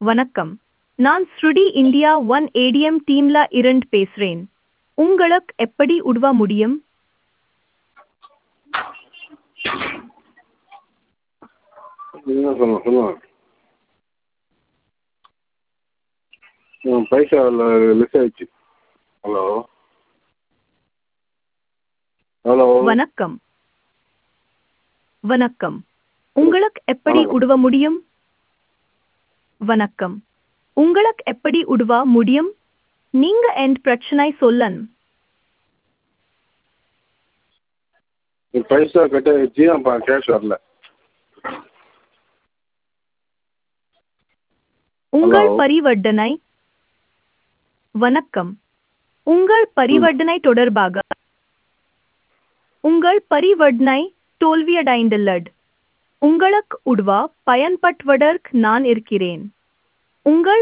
வணக்கம். நான் ஸ்ருடி India one ATM டீம்ல இருந்து பேசுறேன். உங்களுக்கு எப்படி உதவ முடியும்? என்ன சொல்லுங்க. பைசா மிஸ் ஆயிடுச்சு. ஹலோ ஹலோ வணக்கம். வணக்கம். உங்களுக்கு எப்படி வணக்கம். உதவ முடியும்? வணக்கம். உங்களுக்கு எப்படி உதவ முடியும்? நீங்க என் பிரச்சனை சொல்லன். பைசா கட் ஆயிடுச்சு. அப்போ கேஷ் வரல. உங்கள் ஹலோ பரிவர்த்தனை. வணக்கம். உங்கள் ம் பரிவர்த்தனை தொடர்பாக உங்கள் பரிவர்த்தனை தோல்வியடைந்துள்ளது. உங்களுக்கு உதவ பயன்படுத்துவதற்கு நான் இருக்கிறேன். உங்கள்